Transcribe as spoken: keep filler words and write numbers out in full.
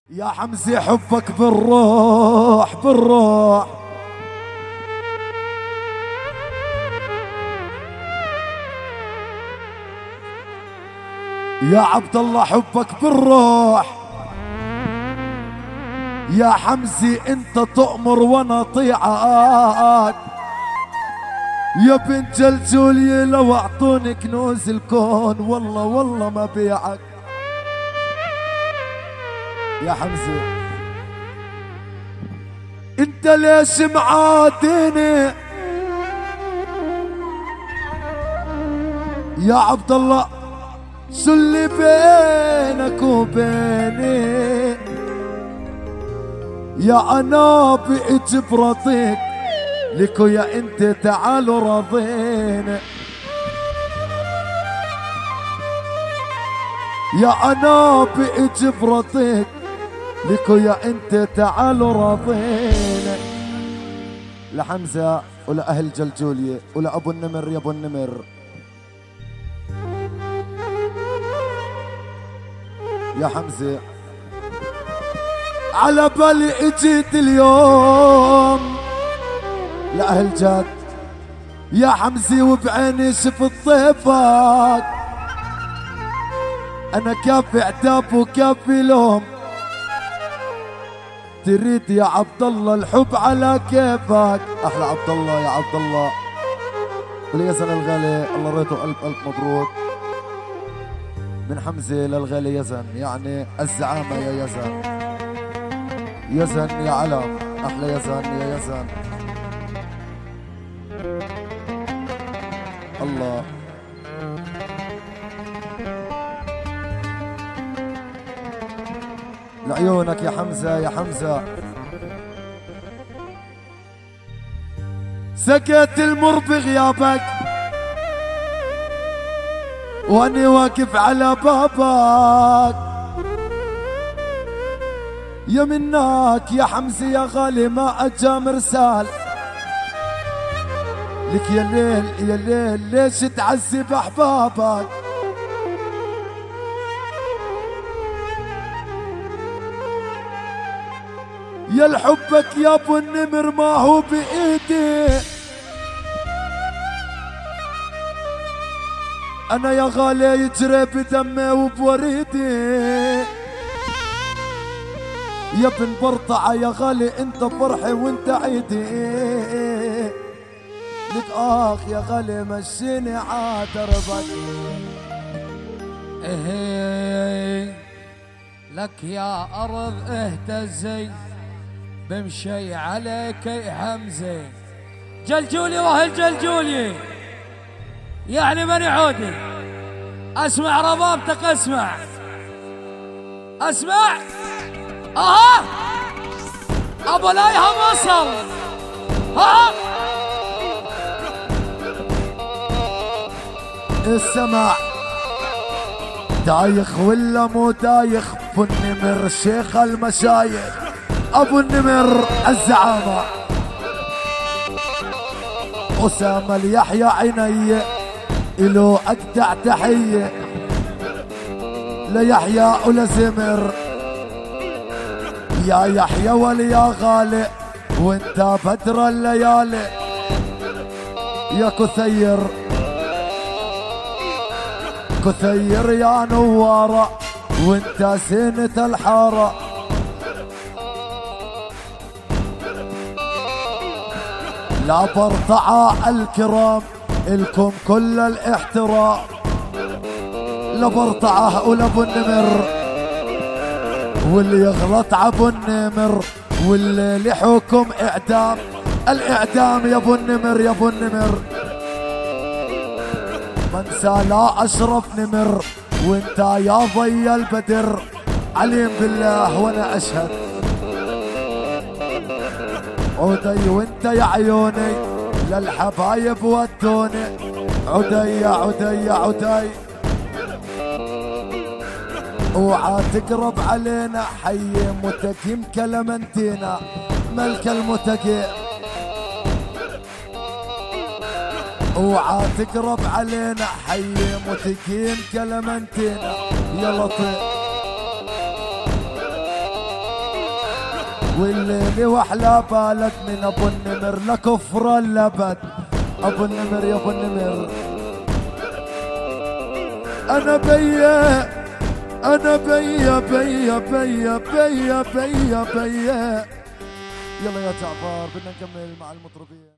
يا حمزة حبك بالروح بالروح، يا عبد الله حبك بالروح، يا حمزة انت تؤمر وانا طيعك، يا بنت جلجولية لو اعطوني كنوز الكون والله والله ما بيعك. يا حمزة انت ليش معاديني يا عبد الله، شو اللي بينك وبيني يا انا بقيت برضيك لكو يا انت تعالوا راضيني، يا انا بقيت برضيك لكو يا انت تعالوا راضيني. لحمزة ولأهل جلجولية ولأبو النمر يا ابو النمر، يا حمزة على بالي اجيت اليوم لأهل جاد يا حمزة وبعيني شفت ضيفك، انا كافي عتاب وكافي لوم، تريد يا عبد الله الحب على كيفك. احلى عبد الله يا عبد الله واليزن الغالي، الله ريته الف الف مبروك من حمزة للغالي يزن، يعني الزعامة يا يزن، يزن يا علم، احلى يزن يا يزن. الله لعيونك يا حمزة يا حمزة، سكت المر بغيابك واني واقف على بابك، يا منك يا حمزة يا غالي ما اجا مرسال لك يا ليل يا ليل ليش تعذب احبابك، يا الحبك يا ابو النمر ما هو بايدي، انا يا غالي يجري بدمي وبوريدي، يا ابن برطعة يا غالي انت فرحي وانت عيدي، لك اخ يا غالي مشيني عادربك. ايه لك يا ارض اهتزي بمشي عليك يا حمزة، جلجولي واهل جلجولي يعني بني عودي، اسمع ربابتك اسمع اسمع اها ابو لايهم وصل ها السمع دايخ ولا مو دايخ، ابو النمر شيخ المشايخ، ابو النمر الزعامة، أسامة اليحيى عيني إلو أجدع تحية، ليحيى ولزمر يا يحيى وليا غالي وانت بدر الليالي، يا كثير كثير يا نوارة وانت سنة الحارة، لا برطعة الكرام الكم كل الاحترام، لا برطعة ولا ابو النمر واللي يغلط عبو النمر واللي لحكم اعدام، الاعدام يا ابو النمر يا ابو النمر، منسى لا اشرف نمر وانت يا ضي البدر، عليم بالله وانا اشهد، عدي وانت يا عيوني للحبايب ودوني، عدي يا عدي يا عدي اوعى تقرب علينا، حي متكيم كلمنتينا ملك المتكيم، اوعى تقرب علينا حي متكيم كلمنتينا يا لطيف. والليل واحلى بالك من ابو النمر لكفر اللبد. ابو النمر يا ابو النمر انا بيا انا بيا بيا بيا بيا بيا بيا. يلا يا جعفر بدنا نكمل مع المطربين.